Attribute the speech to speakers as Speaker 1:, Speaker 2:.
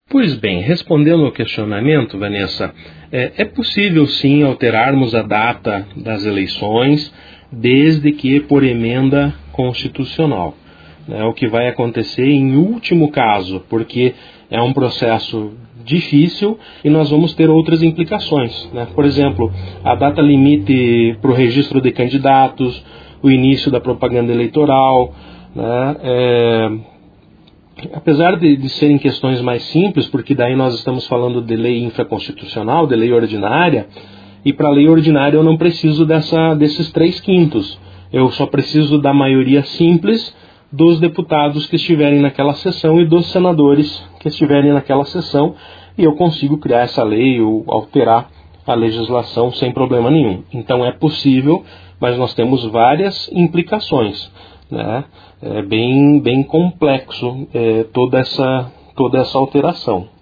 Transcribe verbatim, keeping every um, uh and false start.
Speaker 1: Pois bem, respondendo ao questionamento, Vanessa, é, é possível sim alterarmos a data das eleições, desde que por emenda constitucional. É o que vai acontecer em último caso, porque é um processo difícil e nós vamos ter outras implicações, né? Por exemplo, a data limite para o registro de candidatos, o início da propaganda eleitoral, né? É, apesar de, de serem questões mais simples, porque daí nós estamos falando de lei infraconstitucional, de lei ordinária, e para a lei ordinária eu não preciso dessa, desses três quintos, eu só preciso da maioria simples dos deputados que estiverem naquela sessão e dos senadores que estiverem naquela sessão, e eu consigo criar essa lei ou alterar a legislação sem problema nenhum. Então é possível, mas nós temos várias implicações, né? É bem, bem complexo é, toda essa, toda essa alteração.